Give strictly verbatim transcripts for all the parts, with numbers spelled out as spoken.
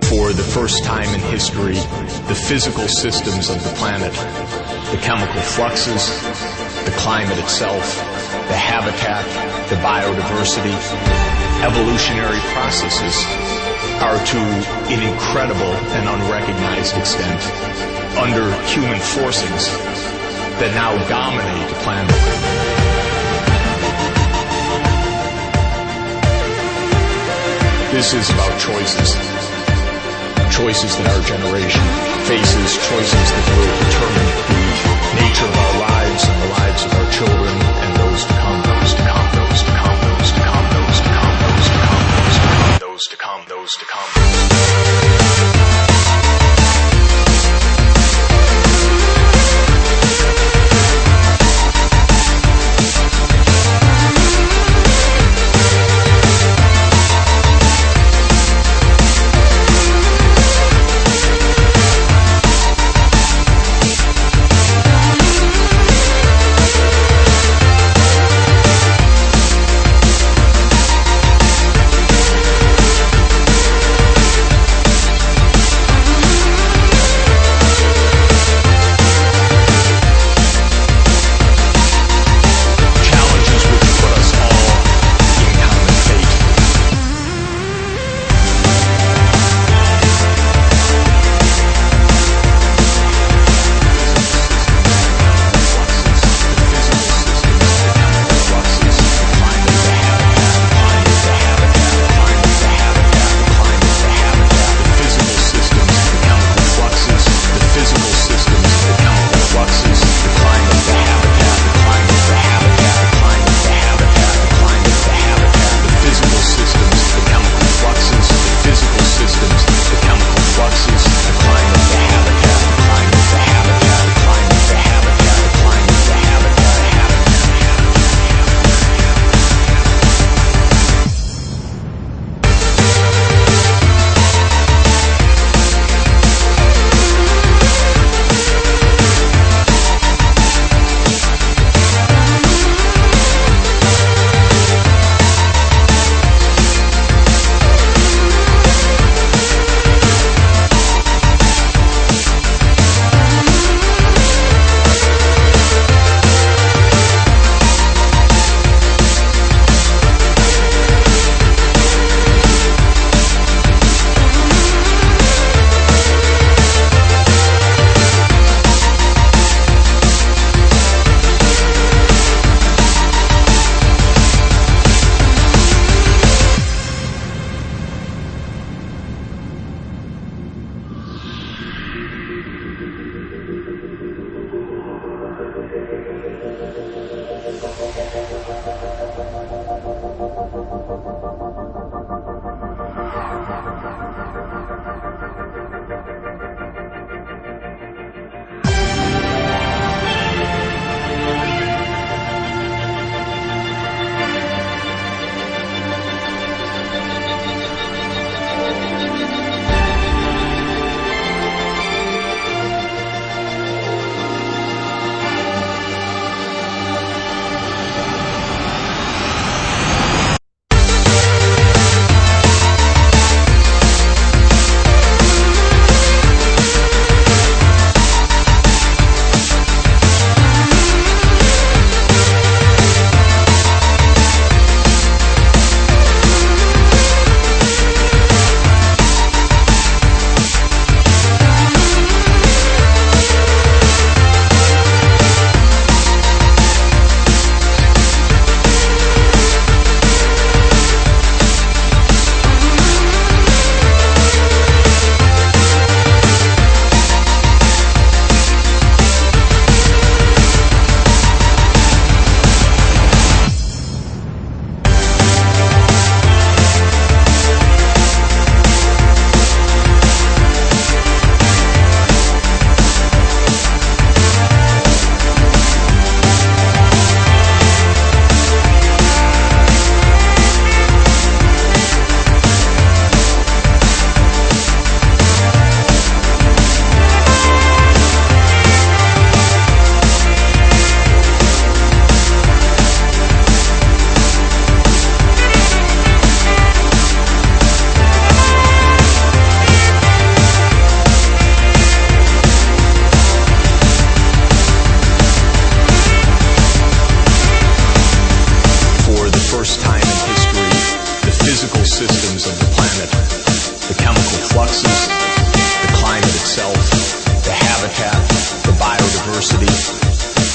for the first time in history, the physical systems of the planet, the chemical fluxes, the climate itself, the habitat, the biodiversity, evolutionary processes are to an incredible and unrecognized extent under human forcings that now dominate the planet. This is about choices. Choices that our generation faces, choices that will determine the nature of our lives and the lives of our children and those to come, those to come, those to come, those to come, those to come, those to come, those to come, those to come, those to come.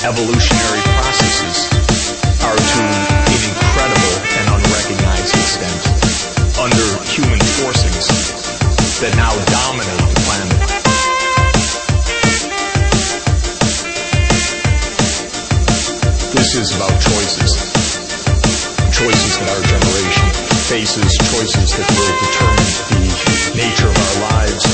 evolutionary processes are to an incredible and unrecognized extent under human forcings that now dominate the planet. This is about choices. Choices that our generation faces, choices that will determine the nature of our lives,